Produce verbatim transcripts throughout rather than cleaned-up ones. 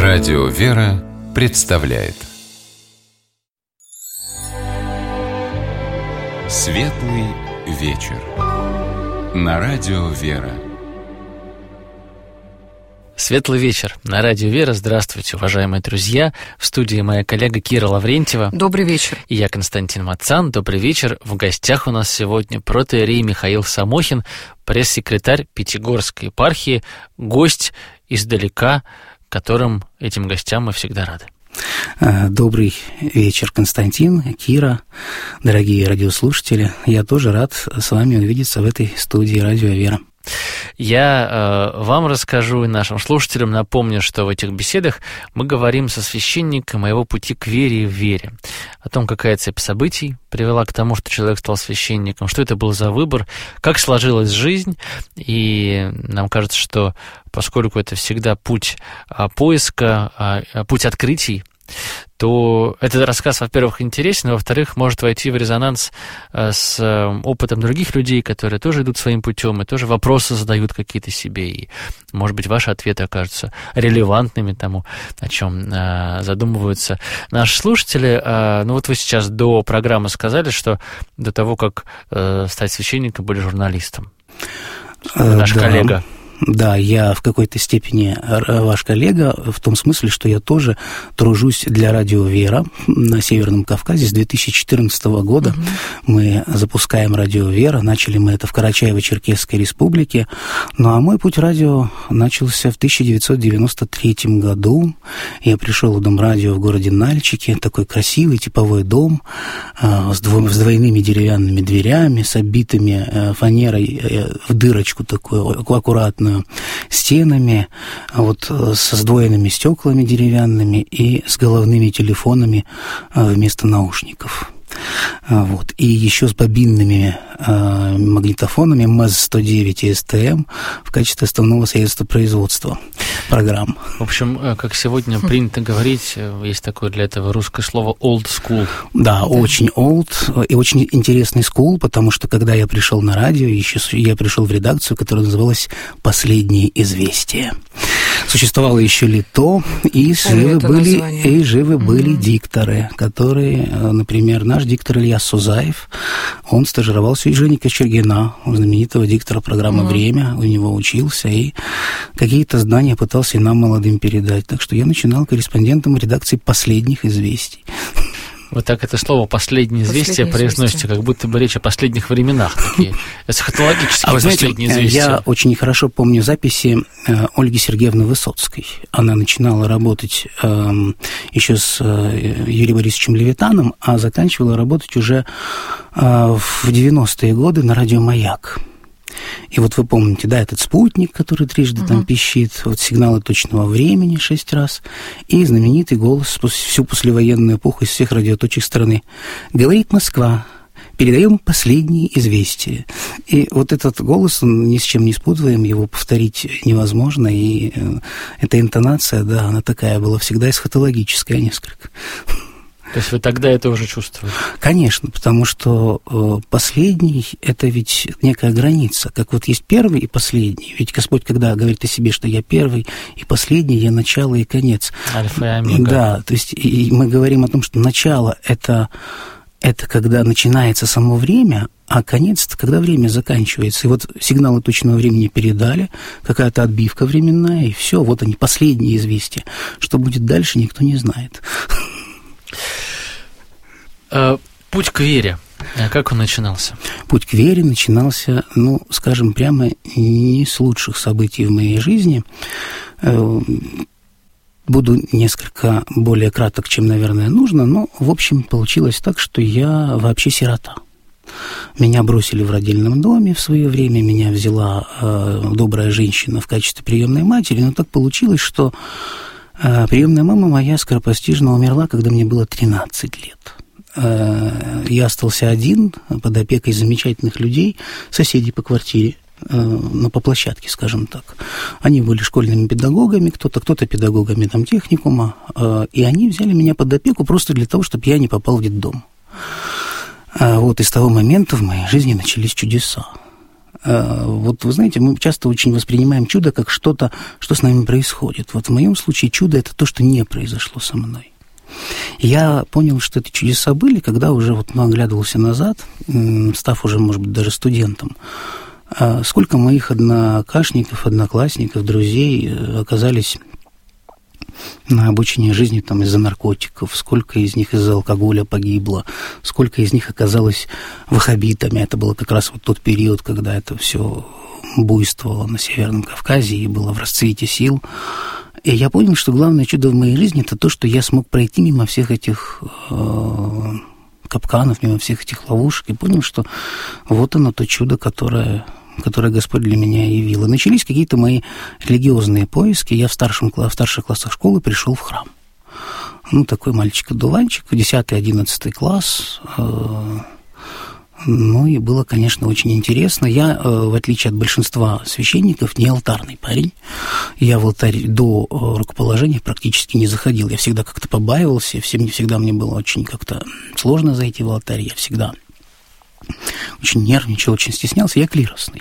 Радио «Вера» представляет Светлый вечер на Радио «Вера». Светлый вечер на Радио «Вера». Здравствуйте, уважаемые друзья. В студии моя коллега Кира Лаврентьева. Добрый вечер. И я, Константин Мацан. Добрый вечер. В гостях у нас сегодня протоиерей Михаил Самохин, пресс-секретарь Пятигорской епархии, гость издалека, которым этим гостям мы всегда рады. Добрый вечер, Константин, Кира, дорогие радиослушатели. Я тоже рад с вами увидеться в этой студии Радио «Вера». Я э, вам расскажу и нашим слушателям напомню, что в этих беседах мы говорим со священником о его пути к вере и в вере, о том, какая цепь событий привела к тому, что человек стал священником, что это был за выбор, как сложилась жизнь, и нам кажется, что поскольку это всегда путь а, поиска, а, путь открытий, то этот рассказ, во-первых, интересен, а во-вторых, может войти в резонанс с опытом других людей, которые тоже идут своим путем и тоже вопросы задают какие-то себе, и, может быть, ваши ответы окажутся релевантными тому, о чем задумываются наши слушатели. Ну вот вы сейчас до программы сказали, что до того, как стать священником, были журналистом. Наш да. коллега. Да, я в какой-то степени ваш коллега, в том смысле, что я тоже тружусь для Радио «Вера» на Северном Кавказе. С две тысячи четырнадцатого года угу. мы запускаем Радио «Вера». Начали мы это в Карачаево-Черкесской республике. Ну, а мой путь радио начался в тысяча девятьсот девяносто третьем году. Я пришел в Дом радио в городе Нальчике. Такой красивый типовой дом э, с, дво- с двойными деревянными дверями, с оббитыми э, фанерой э, в дырочку такую, аккуратную, стенами, вот со сдвоенными стеклами деревянными и с головными телефонами вместо наушников. Вот. И еще с бобинными э, магнитофонами эм эс сто девять и эс тэ эм в качестве основного средства производства программ. В общем, как сегодня принято говорить, есть такое для этого русское слово old school. Да, очень old и очень интересный school, потому что когда я пришел на радио, еще я пришел в редакцию, которая называлась «Последние известия». Существовало еще лито, и живы были, и живы mm-hmm. были дикторы, которые, например, наш диктор Илья Сузаев, он стажировался у Жени Кочергина, у знаменитого диктора программы mm-hmm. «Время», у него учился, и какие-то знания пытался и нам, молодым, передать. Так что я начинал корреспондентом редакции «Последних известий». Вот так это слово «последние известия» произносите, известия. Как будто бы речь о последних временах, такие эсхатологические а вы знаете, последние известия. Я очень хорошо помню записи э, Ольги Сергеевны Высоцкой. Она начинала работать э, еще с э, Юрием Борисовичем Левитаном, а заканчивала работать уже э, в девяностые годы на радио «Маяк». И вот вы помните, да, этот спутник, который трижды uh-huh. там пищит, вот сигналы точного времени шесть раз, и знаменитый голос всю послевоенную эпоху из всех радиоточек страны. Говорит Москва, передаем последние известия. И вот этот голос, он ни с чем не спутываем, его повторить невозможно, и эта интонация, да, она такая была всегда эсхатологическая несколько. То есть вы тогда это уже чувствовали? Конечно, потому что э, последний – это ведь некая граница. Как вот есть первый и последний. Ведь Господь, когда говорит о себе, что я первый и последний, я начало и конец. Альфа и омега. Да, то есть и мы говорим о том, что начало – это, это когда начинается само время, а конец – это когда время заканчивается. И вот сигналы точного времени передали, какая-то отбивка временная, и все, вот они, последние известия. Что будет дальше, никто не знает. Путь к вере, как он начинался? Путь к вере начинался, ну, скажем, прямо не с лучших событий в моей жизни. Буду несколько более краток, чем, наверное, нужно, но, в общем, получилось так, что я вообще сирота. Меня бросили в родильном доме в свое время, меня взяла э, добрая женщина в качестве приемной матери, но так получилось, что э, приемная мама моя скоропостижно умерла, когда мне было тринадцать лет. Я остался один под опекой замечательных людей, соседей по квартире, ну, по площадке, скажем так. Они были школьными педагогами, кто-то, кто-то педагогами там техникума, и они взяли меня под опеку просто для того, чтобы я не попал в детдом. Вот, и с того момента в моей жизни начались чудеса. Вот вы знаете, мы часто очень воспринимаем чудо как что-то, что с нами происходит. Вот в моем случае чудо – это то, что не произошло со мной. Я понял, что эти чудеса были, когда уже вот, ну, оглядывался назад, став уже, может быть, даже студентом. Сколько моих однокашников, одноклассников, друзей оказались на обочине жизни там, из-за наркотиков, сколько из них из-за алкоголя погибло, сколько из них оказалось ваххабитами. Это было как раз вот тот период, когда это все буйствовало на Северном Кавказе и было в расцвете сил. И я понял, что главное чудо в моей жизни – это то, что я смог пройти мимо всех этих э, капканов, мимо всех этих ловушек, и понял, что вот оно то чудо, которое, которое Господь для меня явил. И начались какие-то мои религиозные поиски. Я в, старшем, в старших классах школы пришел в храм. Ну, такой мальчик-одуванчик, десятый-одиннадцатый класс. Э, Ну, и было, конечно, очень интересно. Я, в отличие от большинства священников, не алтарный парень. Я в алтарь до рукоположения практически не заходил. Я всегда как-то побаивался, всегда мне было очень как-то сложно зайти в алтарь. Я всегда очень нервничал, очень стеснялся. Я клиросный.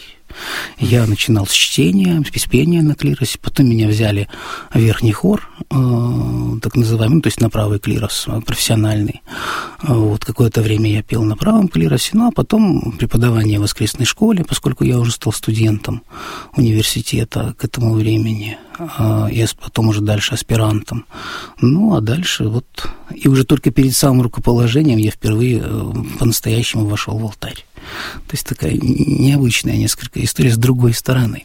Я начинал с чтения, с пения на клиросе, потом меня взяли в верхний хор, э, так называемый, ну, то есть на правый клирос, профессиональный. Вот, какое-то время я пел на правом клиросе, ну, а потом преподавание в воскресной школе, поскольку я уже стал студентом университета к этому времени, э, я потом уже дальше аспирантом. Ну, а дальше вот, и уже только перед самым рукоположением я впервые э, по-настоящему вошел в алтарь. То есть такая необычная несколько история с другой стороны.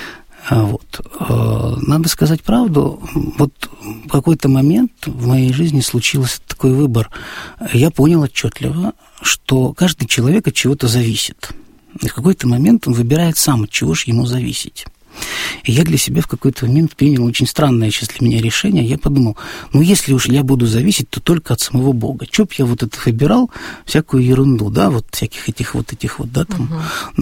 Вот. Надо сказать правду, вот в какой-то момент в моей жизни случился такой выбор. Я понял отчетливо, что каждый человек от чего-то зависит. И в какой-то момент он выбирает сам, от чего же ему зависеть. И я для себя в какой-то момент принял очень странное сейчас для меня решение. Я подумал, ну, если уж я буду зависеть, то только от самого Бога. Чё б я вот это выбирал, всякую ерунду, да, вот всяких этих вот этих вот, да, там,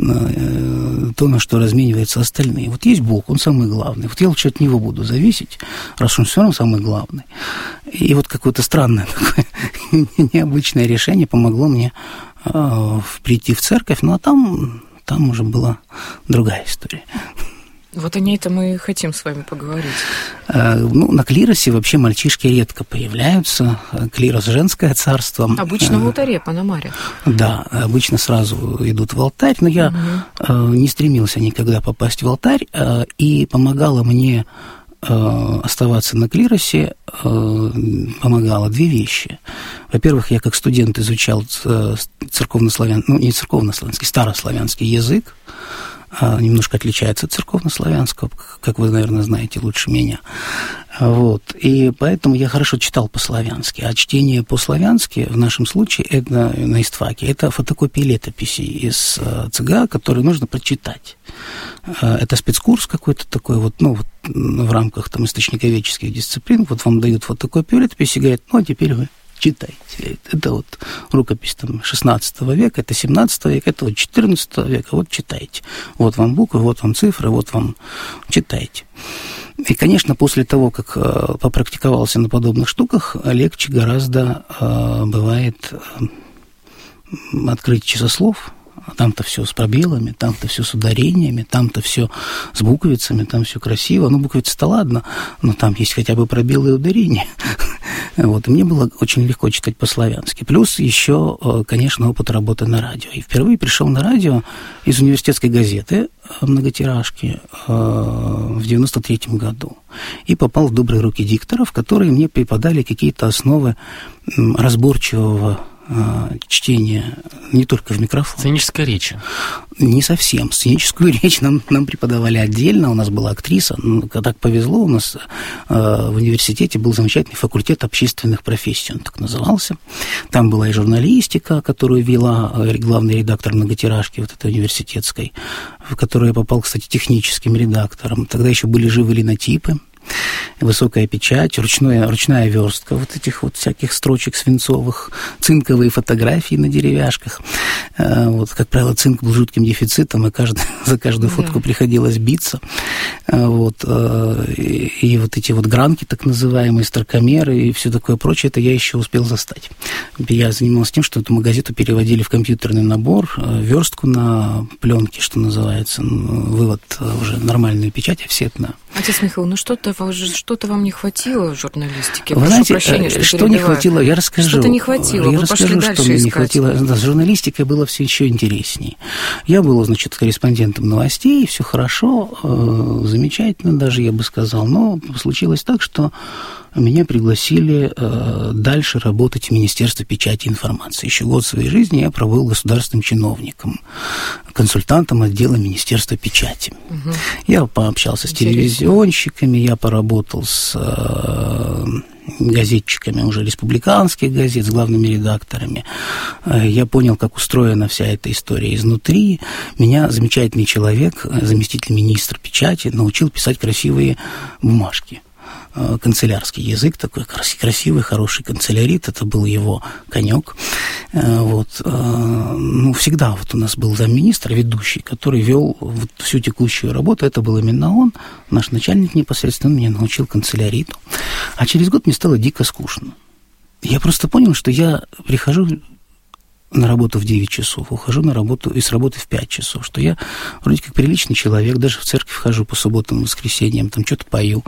uh-huh. то, на что размениваются остальные. Вот есть Бог, Он самый главный. Вот я лучше от Него буду зависеть, раз Он все равно самый главный. И вот какое-то странное такое необычное решение помогло мне э, прийти в церковь, ну, а там, там уже была другая история. Вот о ней-то мы и хотим с вами поговорить. Ну, на клиросе вообще мальчишки редко появляются. Клирос – женское царство. Обычно в алтаре, Панамаре. Да, обычно сразу идут в алтарь, но я угу. не стремился никогда попасть в алтарь, и помогало мне оставаться на клиросе, помогало две вещи. Во-первых, я как студент изучал церковнославянский, ну, не церковнославянский, старославянский язык, немножко отличается от церковнославянского, как вы, наверное, знаете лучше меня. Вот. И поэтому я хорошо читал по-славянски. А чтение по-славянски в нашем случае это на истфаке. Это фотокопии летописей из ЦГА, которые нужно прочитать. Это спецкурс какой-то такой, вот, ну, вот, в рамках там, источниковедческих дисциплин. Вот вам дают фотокопию летописи и говорят, ну, а теперь вы читайте. Это вот рукопись там, шестнадцатого века, это семнадцатого века, это вот четырнадцатого века, вот читайте. Вот вам буквы, вот вам цифры, вот вам читайте. И, конечно, после того, как э, попрактиковался на подобных штуках, легче гораздо э, бывает э, открыть часослов. Там-то все с пробелами, там-то все с ударениями, там-то все с буквицами, там все красиво. Ну, буквицы-то ладно, но там есть хотя бы пробелы и ударения. Вот, и мне было очень легко читать по-славянски. Плюс еще, конечно, опыт работы на радио. И впервые пришел на радио из университетской газеты многотиражки в девяносто третьем году. И попал в добрые руки дикторов, которые мне преподали какие-то основы разборчивого чтение не только в микрофон. Сценическая речь. Не совсем. Сценическую речь нам, нам преподавали отдельно. У нас была актриса. Ну, так повезло, у нас э, в университете был замечательный факультет общественных профессий, он так назывался. Там была и журналистика, которую вела главный редактор многотиражки вот этой университетской, в которую я попал, кстати, техническим редактором. Тогда еще были живы линотипы. Высокая печать, ручная, ручная верстка вот этих вот всяких строчек свинцовых, цинковые фотографии на деревяшках. Вот, как правило, цинк был жутким дефицитом, и каждый, за каждую фотку да. приходилось биться. Вот, и, и вот эти вот гранки, так называемые, старкомеры и все такое прочее, это я еще успел застать. Я занимался тем, что эту газету переводили в компьютерный набор, верстку на пленке, что называется, вывод уже нормальной печати, все это на... Отец Михаил, ну что-то, что-то вам не хватило в журналистике? Вы Прошу знаете, прощения, что, что не хватило, я расскажу. Что-то не хватило, я вы расскажу, пошли дальше что мне искать. не хватило. Да, с журналистикой было все еще интереснее. Я был, значит, корреспондентом новостей, все хорошо, э, замечательно даже, я бы сказал, но случилось так, что меня пригласили э, дальше работать в Министерстве печати и информации. Еще год своей жизни я пробыл государственным чиновником, консультантом отдела Министерства печати. Угу. Я пообщался с телевизионщиками, я поработал с э, газетчиками уже республиканских газет, с главными редакторами. Э, я понял, как устроена вся эта история изнутри. Меня замечательный человек, заместитель министра печати, научил писать красивые бумажки. Канцелярский язык, такой красивый, хороший канцелярит, это был его конек. Вот. Ну, всегда вот у нас был замминистра, ведущий, который вел вот всю текущую работу, это был именно он, наш начальник непосредственно, меня научил канцеляриту. А через год мне стало дико скучно. Я просто понял, что я прихожу на работу в девять часов, ухожу на работу и с работы в пять часов, что я вроде как приличный человек, даже в церковь хожу по субботам, воскресеньям, там что-то пою.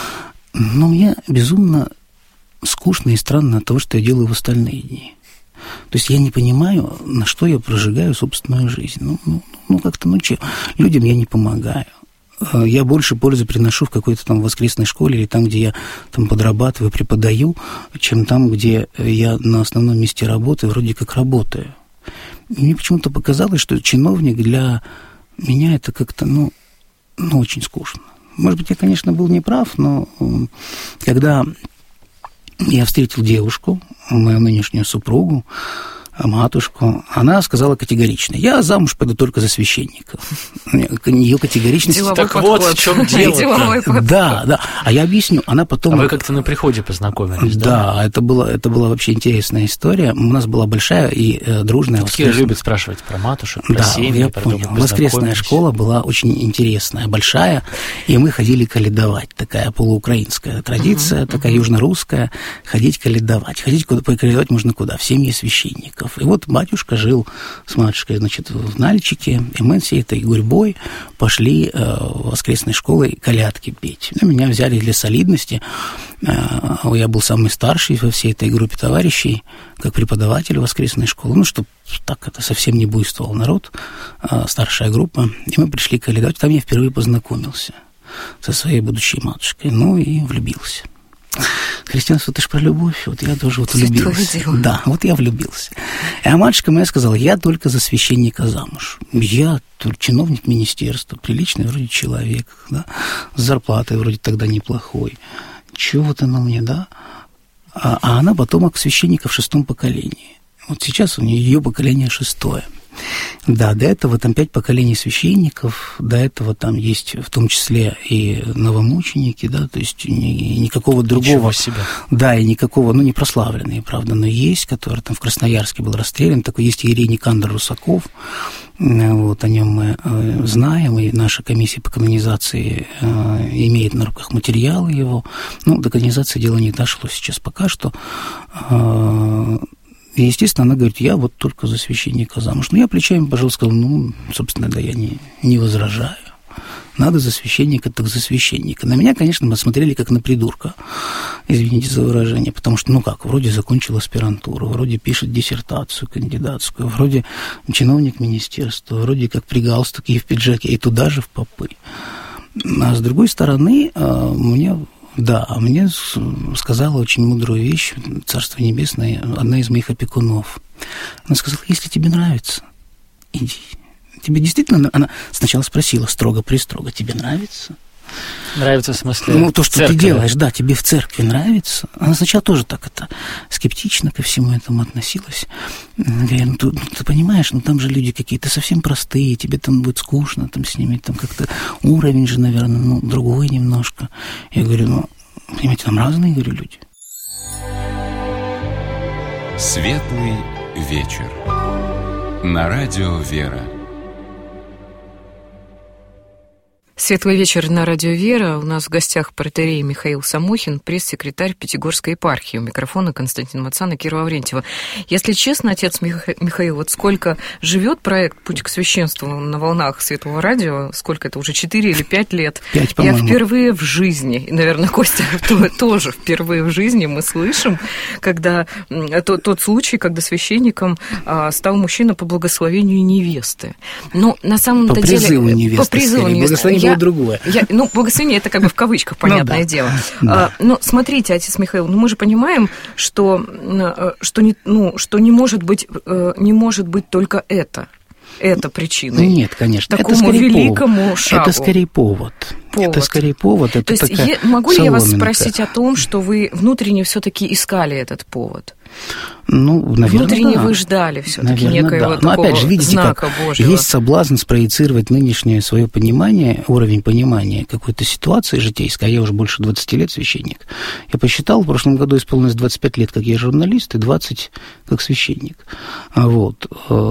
Но мне безумно скучно и странно от того, что я делаю в остальные дни. То есть я не понимаю, на что я прожигаю собственную жизнь. Ну, ну, ну как-то, ну че, людям я не помогаю. Я больше пользы приношу в какой-то там воскресной школе или там, где я там подрабатываю, преподаю, чем там, где я на основном месте работы вроде как работаю. И мне почему-то показалось, что чиновник для меня это как-то, ну, ну очень скучно. Может быть, я, конечно, был неправ, но когда я встретил девушку, мою нынешнюю супругу, матушку, она сказала категорично: я замуж пойду только за священника. Ее категоричность... Деловой так подход. вот в чем дело. Да, да. А я объясню. Она потом... А вы как-то на приходе познакомились, да? Да, это была, это была вообще интересная история. У нас была большая и э, дружная... Такие любят спрашивать про матушек, про да, семьи, я про понял. Воскресная школа была очень интересная, большая, и мы ходили каледовать. Такая полуукраинская традиция, uh-huh, такая uh-huh. южно-русская, ходить каледовать. Ходить куда, каледовать можно куда? В семьи священников. И вот батюшка жил с матушкой, значит, в Нальчике, и мы всей этой гурьбой пошли э, в воскресной школы колядки петь. Ну, меня взяли для солидности. Э, я был самый старший во всей этой группе товарищей, как преподаватель воскресной школы. Ну, чтобы так это совсем не буйствовал народ, э, старшая группа. И мы пришли калядовать. Там я впервые познакомился со своей будущей матушкой. Ну, и влюбился. Христианство, это ж про любовь. Вот я тоже вот влюбился. Да, вот я влюбился. А матушка моя сказала: я только за священника замуж. Я чиновник министерства, приличный вроде человек, да, с зарплатой вроде тогда неплохой. Чего вот оно мне, да? А, а она потомок священника в шестом поколении. Вот сейчас у нее ее поколение шестое. Да, до этого там пять поколений священников, до этого там есть в том числе и новомученики, да, то есть ни, никакого другого... себе. Да, и никакого, ну, не прославленные, правда, но есть, который там в Красноярске был расстрелян, такой есть иерей Никандр Русаков, вот, о нем мы э, знаем, и наша комиссия по канонизации э, имеет на руках материалы его, ну, до канонизации дело не дошло сейчас пока что. э, И, естественно, она говорит: я вот только за священника замуж. Ну, я плечами пожал, сказал: ну, собственно, да, я не, не возражаю. Надо за священника, так за священника. На меня, конечно, посмотрели как на придурка, извините за выражение, потому что, ну как, вроде закончил аспирантуру, вроде пишет диссертацию кандидатскую, вроде чиновник министерства, вроде как при галстуке и в пиджаке, и туда же в попы. А с другой стороны, мне... Да, а мне сказала очень мудрую вещь, Царство Небесное, одна из моих опекунов. Она сказала: если тебе нравится, иди. Тебе действительно... Она сначала спросила строго-пристрого: тебе нравится? Нравится в смысле? Ну, то, что церкви. Ты делаешь, да, тебе в церкви нравится. Она сначала тоже так это скептично ко всему этому относилась. Говорит: ну, ты, ну, ты понимаешь, ну, там же люди какие-то совсем простые, тебе там будет скучно там с ними, там как-то уровень же, наверное, ну, другой немножко. Я говорю: ну, понимаете, там разные, говорю, люди. Светлый вечер. На радио «Вера». Светлый вечер на радио «Вера». У нас в гостях протоиерей Михаил Самохин, пресс-секретарь Пятигорской епархии. У микрофона Константин Мацан и Кира Лаврентьева. Если честно, отец Миха... Михаил, вот сколько живет проект «Путь к священству» на волнах Светлого радио, сколько это, уже четыре или пять лет? Пять, Я впервые в жизни, и, наверное, Костя тоже впервые в жизни мы слышим, когда тот, тот случай, когда священником стал мужчина по благословению невесты. Но на самом-то деле... По призыву невесты. По призыву невесты. Я, другое. Я, ну, благословение это как бы в кавычках, понятное ну, да. дело. Да. А, но смотрите, отец Михаил, ну мы же понимаем, что, что, не, ну, что не может быть, не может быть только это. Это причина. Нет, конечно. Такому это великому повод. шагу. Это скорее повод. повод. Это скорее повод. Это То есть такая я, могу ли я вас соломинка. спросить о том, что вы внутренне все-таки искали этот повод? Ну, наверное, Внутренне да. вы ждали все-таки наверное, некоего да. такого Но опять же, видите, знака как Божьего. Есть соблазн спроецировать нынешнее свое понимание, уровень понимания какой-то ситуации житейской, а я уже больше двадцати лет священник. Я посчитал, в прошлом году исполнилось двадцать пять лет, как я журналист, и двадцать как священник. Вот.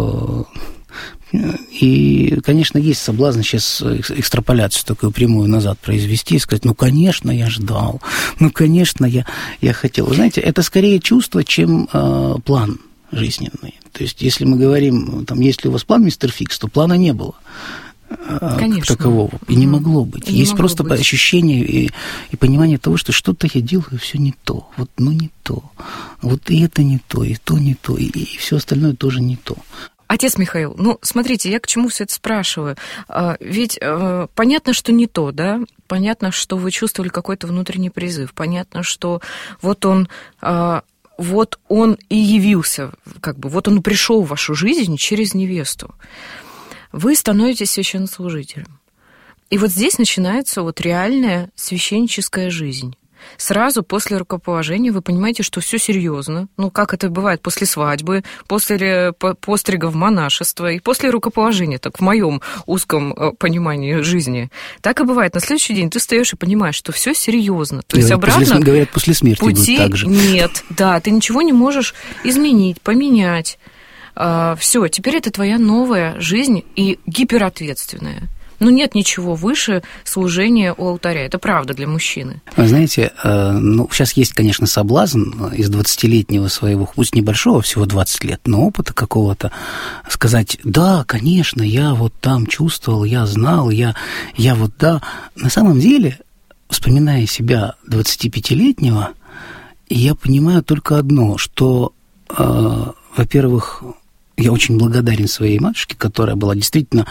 И, конечно, есть соблазн сейчас экстраполяцию такую прямую назад произвести и сказать, ну, конечно, я ждал, ну, конечно, я, я хотел. Вы знаете, это скорее чувство, чем э, план жизненный. То есть, если мы говорим, там, есть ли у вас план, мистер Фикс, то плана не было. Конечно. Как такового. И не могло быть. И Есть могло просто быть. ощущение и, и понимание того, что что-то я делаю, все не то. Вот, ну, не то. Вот и это не то, и то не то, и, и все остальное тоже не то. Отец Михаил, ну, смотрите, я к чему все это спрашиваю? А, ведь а, понятно, что не то, да? Понятно, что вы чувствовали какой-то внутренний призыв. Понятно, что вот он... А, вот он и явился, как бы, вот он пришел в вашу жизнь через невесту. Вы становитесь священнослужителем. И вот здесь начинается вот реальная священническая жизнь. Сразу после рукоположения вы понимаете, что все серьезно. Ну, как это бывает после свадьбы, после пострига в монашество и после рукоположения, так в моем узком понимании жизни. Так и бывает. На следующий день ты встаешь и понимаешь, что все серьезно. То есть говорят, обратно после, говорят, после смерти пути будет так же. нет. Да, ты ничего не можешь изменить, поменять. А, все, теперь это твоя новая жизнь и гиперответственная. Ну, нет ничего выше служения у алтаря. Это правда для мужчины. Вы знаете, ну, сейчас есть, конечно, соблазн из двадцатилетнего своего, пусть небольшого, всего двадцать лет, но опыта какого-то, сказать, да, конечно, я вот там чувствовал, я знал, я, я вот, да. На самом деле, вспоминая себя двадцатипятилетнего, я понимаю только одно, что, э, во-первых, я очень благодарен своей матушке, которая была действительно...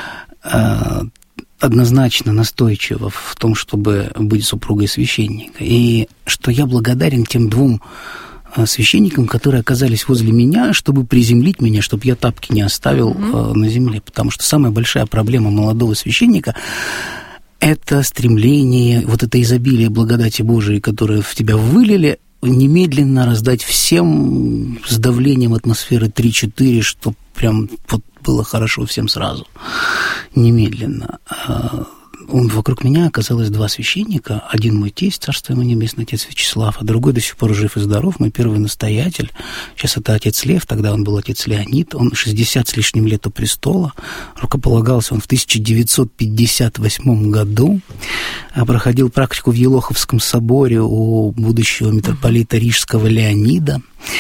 однозначно настойчиво в том, чтобы быть супругой священника. И что я благодарен тем двум священникам, которые оказались возле меня, чтобы приземлить меня, чтобы я тапки не оставил mm-hmm. на земле. Потому что самая большая проблема молодого священника – это стремление, вот это изобилие благодати Божией, которое в тебя вылили, немедленно раздать всем с давлением атмосферы три-четыре, чтобы прям вот было хорошо всем сразу, немедленно. Он, вокруг меня оказалось два священника. Один мой тесть, царство ему небесное, отец Вячеслав, а другой до сих пор жив и здоров, мой первый настоятель. Сейчас это отец Лев, тогда он был отец Леонид. Он шестьдесят с лишним лет у престола. Рукополагался он в тысяча девятьсот пятьдесят восьмом году. Проходил практику в Елоховском соборе у будущего митрополита Рижского Леонида.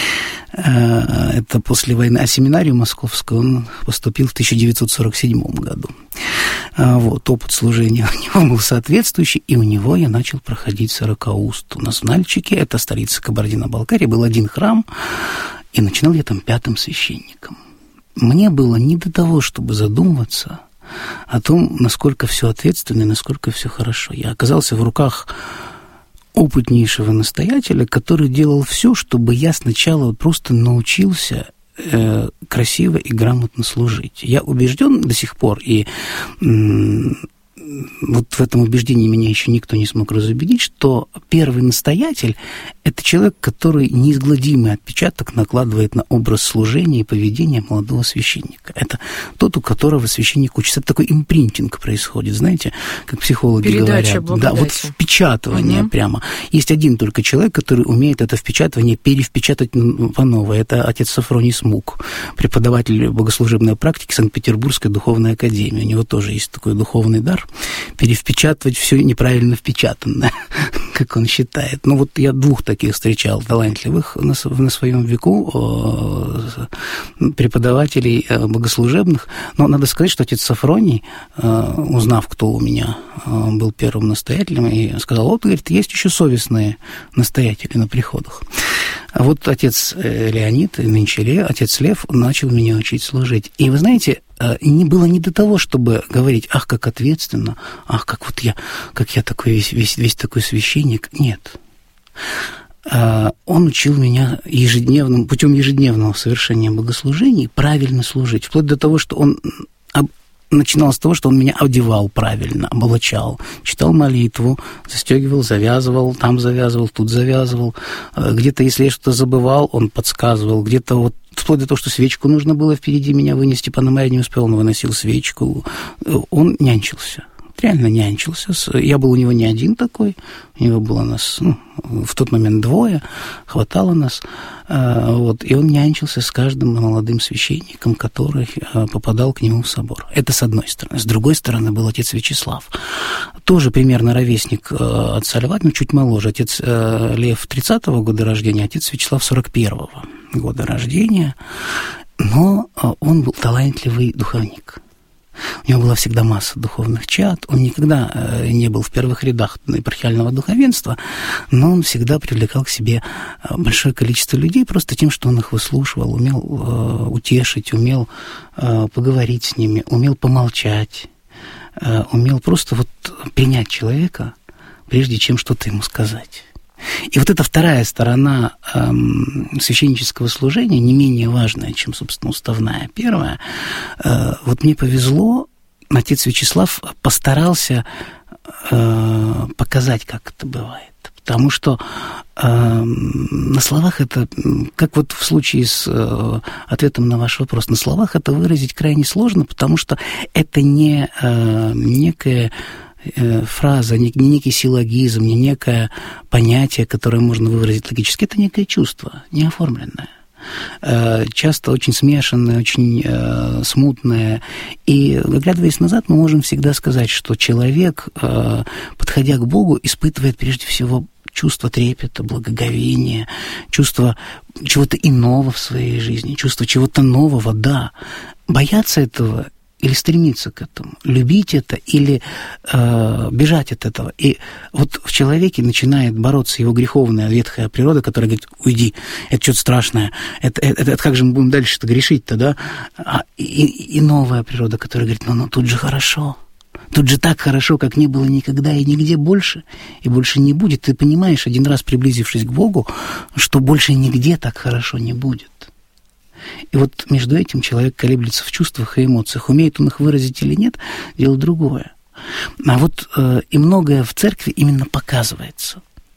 Это после войны. А семинарию московскую он поступил в тысяча девятьсот сорок седьмом году. Вот, опыт служения у него был соответствующий, и у него я начал проходить сорокауст. У нас в Нальчике, это столица Кабардино-Балкарии, был один храм, и начинал я там пятым священником. Мне было не до того, чтобы задумываться о том, насколько все ответственно и насколько все хорошо. Я оказался в руках опытнейшего настоятеля, который делал все, чтобы я сначала просто научился э, красиво и грамотно служить. Я убежден до сих пор, и м- вот в этом убеждении меня еще никто не смог разубедить, что первый настоятель – это человек, который неизгладимый отпечаток накладывает на образ служения и поведения молодого священника. Это тот, у которого священник учится. Это такой импринтинг происходит, знаете, как психологи Передача говорят. благодати. Да, вот впечатывание угу. прямо. Есть один только человек, который умеет это впечатывание перевпечатать по новой. Это отец Сафроний Смук, преподаватель богослужебной практики Санкт-Петербургской духовной академии. У него тоже есть такой духовный дар. перевпечатывать все неправильно впечатанное, как он считает. Ну, вот я двух таких встречал, талантливых на, на своем веку, преподавателей богослужебных. Но надо сказать, что отец Сафроний, узнав, кто у меня был первым настоятелем, и сказал: вот, говорит, есть еще совестные настоятели на приходах. А вот отец Леонид, нынче Лев, отец Лев, начал меня учить служить. И вы знаете, не было не до того, чтобы говорить: ах, как ответственно, ах, как вот я, как я такой весь, весь, весь такой священник. Нет. Он учил меня ежедневным, путем ежедневного совершения богослужений правильно служить, вплоть до того, что он начинал с того, что он меня одевал правильно, облачал, читал молитву, застегивал, завязывал, там завязывал, тут завязывал. Где-то, если я что-то забывал, он подсказывал. Где-то вот вплоть до того, что свечку нужно было впереди меня вынести, Пономарь не успел, он выносил свечку. Он нянчился. Реально нянчился. Я был у него не один такой. У него было нас, ну, в тот момент двое, хватало нас. Вот, и он нянчился с каждым молодым священником, который попадал к нему в собор. Это с одной стороны. С другой стороны был отец Вячеслав. Тоже примерно ровесник отца Льва, но чуть моложе. Отец Лев тридцатого года рождения, отец Вячеслав сорок первого года рождения. Но он был талантливый духовник. У него была всегда масса духовных чад, он никогда не был в первых рядах епархиального духовенства, но он всегда привлекал к себе большое количество людей просто тем, что он их выслушивал, умел утешить, умел поговорить с ними, умел помолчать, умел просто вот принять человека, прежде чем что-то ему сказать. И вот эта вторая сторона эм, священнического служения, не менее важная, чем, собственно, уставная первая, э, вот мне повезло, отец Вячеслав постарался э, показать, как это бывает. Потому что э, на словах это, как вот в случае с э, ответом на ваш вопрос, на словах это выразить крайне сложно, потому что это не э, некое... фраза, не некий силлогизм, не некое понятие, которое можно выразить логически. Это некое чувство, неоформленное, часто очень смешанное, очень смутное. И, оглядываясь назад, мы можем всегда сказать, что человек, подходя к Богу, испытывает прежде всего чувство трепета, благоговения, чувство чего-то иного в своей жизни, чувство чего-то нового, да. Бояться этого или стремиться к этому, любить это или э, бежать от этого. И вот в человеке начинает бороться его греховная ветхая природа, которая говорит: уйди, это что-то страшное, это, это, это как же мы будем дальше-то грешить-то, да? А, и, и новая природа, которая говорит: ну, ну тут же хорошо, тут же так хорошо, как не было никогда и нигде больше, и больше не будет. Ты понимаешь, один раз приблизившись к Богу, что больше нигде так хорошо не будет. И вот между этим человек колеблется в чувствах и эмоциях. Умеет он их выразить или нет, дело другое. А вот э, и многое в церкви именно показывается.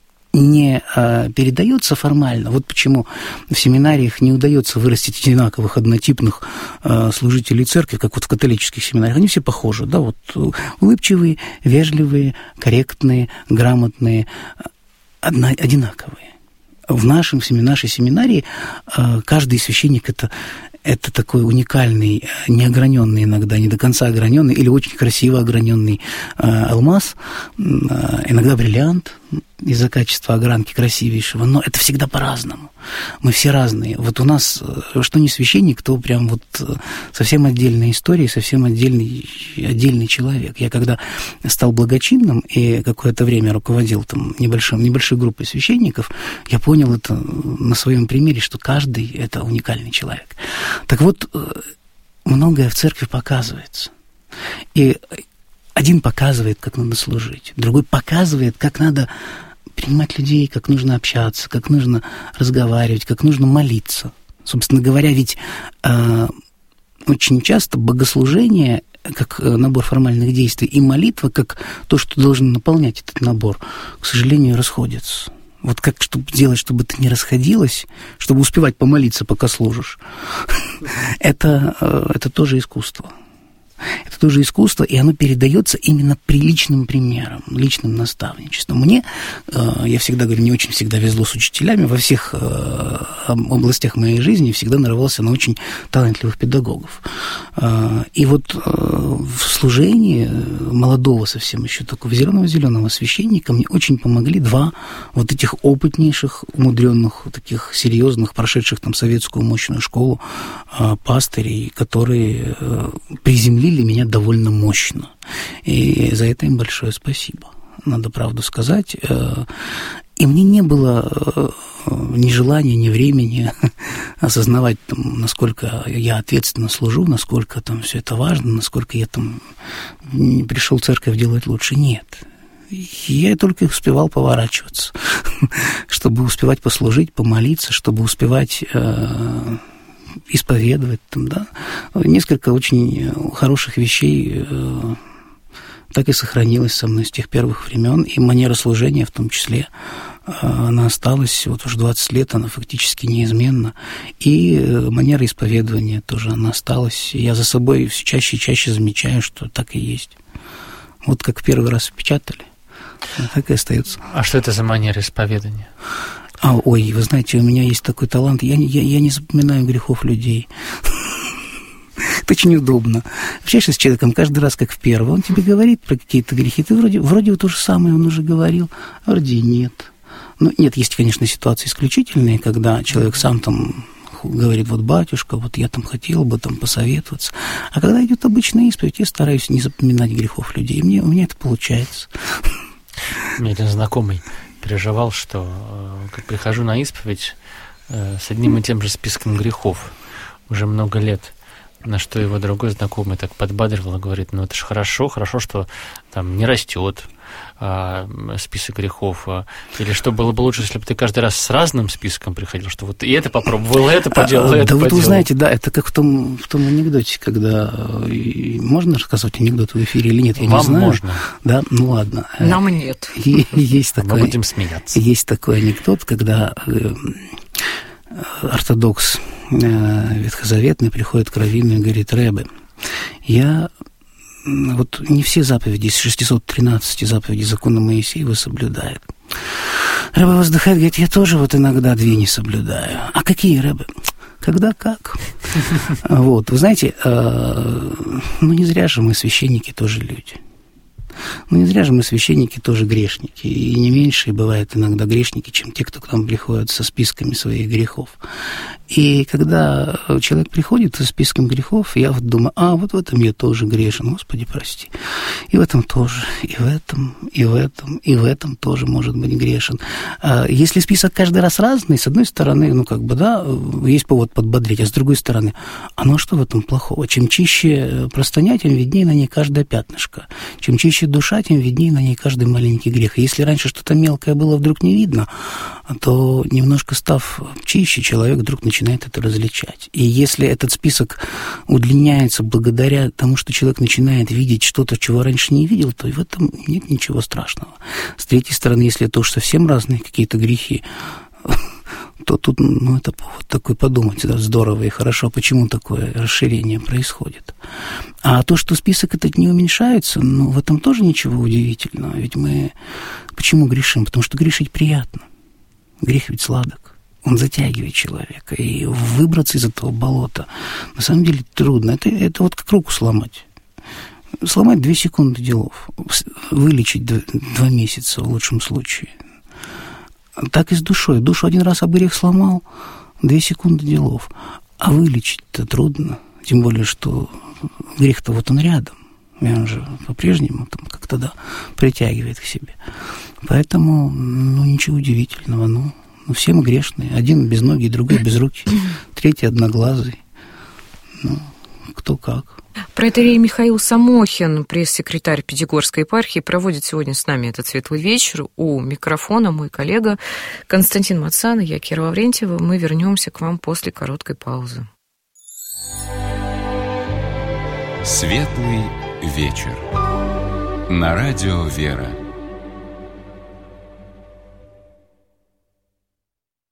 Не э, передается формально. Вот почему в семинариях не удается вырастить одинаковых, однотипных э, служителей церкви, как вот в католических семинариях. Они все похожи, да, вот улыбчивые, вежливые, корректные, грамотные, одна, одинаковые. В нашем, в нашей семинарии каждый священник это, это такой уникальный, неограненный иногда, не до конца ограненный или очень красиво ограненный алмаз, иногда бриллиант из-за качества огранки красивейшего, но это всегда по-разному. Мы все разные. Вот у нас, что не священник, то прям вот совсем отдельная история, совсем отдельный, отдельный человек. Я когда стал благочинным и какое-то время руководил там небольшой, небольшой группой священников, я понял это на своем примере, что каждый – это уникальный человек. Так вот, многое в церкви показывается. И один показывает, как надо служить, другой показывает, как надо принимать людей, как нужно общаться, как нужно разговаривать, как нужно молиться. Собственно говоря, ведь э, очень часто богослужение, как набор формальных действий, и молитва, как то, что должно наполнять этот набор, к сожалению, расходятся. Вот как чтобы сделать, чтобы это не расходилось, чтобы успевать помолиться, пока служишь, это, это тоже искусство. Это тоже искусство, и оно передается именно при личным примерам, личным наставничеством. Мне, я всегда говорю, не очень всегда везло с учителями. Во всех областях моей жизни всегда нарывался на очень талантливых педагогов. И вот в служении молодого совсем еще такого зеленого-зеленого священника мне очень помогли два вот этих опытнейших, умудренных, таких серьезных, прошедших там советскую мощную школу пастырей, которые приземлили меня довольно мощно. И за это им большое спасибо. Надо правду сказать. И мне не было ни желания, ни времени осознавать, там, насколько я ответственно служу, насколько там все это важно, насколько я там пришел в церковь делать лучше. Нет. Я только успевал поворачиваться, чтобы успевать послужить, помолиться, чтобы успевать исповедовать, там, да, несколько очень хороших вещей э, так и сохранилось со мной с тех первых времен, и манера служения в том числе, э, она осталась, вот уже двадцать лет, она фактически неизменна, и э, манера исповедования тоже, она осталась, я за собой все чаще и чаще замечаю, что так и есть. Вот как первый раз впечатали, так и остается. А что это за манера исповедания? А, ой, вы знаете, у меня есть такой талант, я, я, я не запоминаю грехов людей. Это очень удобно. Общаешься с человеком каждый раз, как в первый, он тебе говорит про какие-то грехи, ты вроде, вроде то же самое он уже говорил, а вроде и нет. Ну, нет, есть, конечно, ситуации исключительные, когда человек сам там говорит, вот, батюшка, вот я там хотел бы там посоветоваться. А когда идет обычная исповедь, я стараюсь не запоминать грехов людей. Мне, у меня это получается. У меня один знакомый переживал, что как прихожу на исповедь с одним и тем же списком грехов уже много лет, на что его другой знакомый так подбадривал и говорит, ну это же хорошо, хорошо, что там не растет а, список грехов, а, или что было бы лучше, если бы ты каждый раз с разным списком приходил, что вот и это попробовал, и это поделал, и а, это да поделал. Вот вы знаете, да, это как в том, в том анекдоте, когда... Можно рассказывать анекдот в эфире или нет, я Вам не знаю. можно. Да, ну ладно. Нам нет. Есть такой, мы будем смеяться. Есть такой анекдот, когда ортодокс ветхозаветный приходит к раввину и говорит, Ребе, я... Вот не все заповеди из шестисот тринадцати заповедей закона Моисеева соблюдает. Ребе воздыхает, говорит, я тоже вот иногда две не соблюдаю. А какие, Ребе? Когда как? Вот, вы знаете, ну не зря же мы, священники, тоже люди. Ну, не зря же мы, священники, тоже грешники. И не меньше бывают иногда грешники, чем те, кто к нам приходят со списками своих грехов. И когда человек приходит со списком грехов, я вот думаю, а, вот в этом я тоже грешен, Господи, прости. И в этом тоже, и в этом, и в этом, и в этом тоже может быть грешен. Если список каждый раз разный, с одной стороны, ну, как бы, да, есть повод подбодрить, а с другой стороны, а ну, а что в этом плохого? Чем чище простыня, тем виднее на ней каждое пятнышко. Чем чище душа, тем виднее на ней каждый маленький грех. И если раньше что-то мелкое было вдруг не видно, то немножко став чище, человек вдруг начинает это различать. И если этот список удлиняется благодаря тому, что человек начинает видеть что-то, чего раньше не видел, то в этом нет ничего страшного. С третьей стороны, если это уж совсем разные какие-то грехи, то тут, ну, это повод такой подумать, да, здорово и хорошо, почему такое расширение происходит. А то, что список этот не уменьшается, ну, в этом тоже ничего удивительного. Ведь мы почему грешим? Потому что грешить приятно. Грех ведь сладок. Он затягивает человека. И выбраться из этого болота на самом деле трудно. Это, это вот как руку сломать. Сломать две секунды делов. Вылечить два месяца в лучшем случае. Так и с душой. Душу один раз оберег сломал, две секунды делов. А вылечить-то трудно. Тем более, что грех-то вот он рядом. И он же по-прежнему там как-то, да, притягивает к себе. Поэтому, ну, ничего удивительного. Ну, ну все мы грешные. Один без ноги, другой без руки, третий одноглазый. Ну, кто как. Протоиерей Михаил Самохин, пресс-секретарь Пятигорской епархии, проводит сегодня с нами этот светлый вечер. У микрофона мой коллега Константин Мацан и я, Кира Лаврентьева. Мы вернемся к вам после короткой паузы. Светлый вечер. На радио «Вера».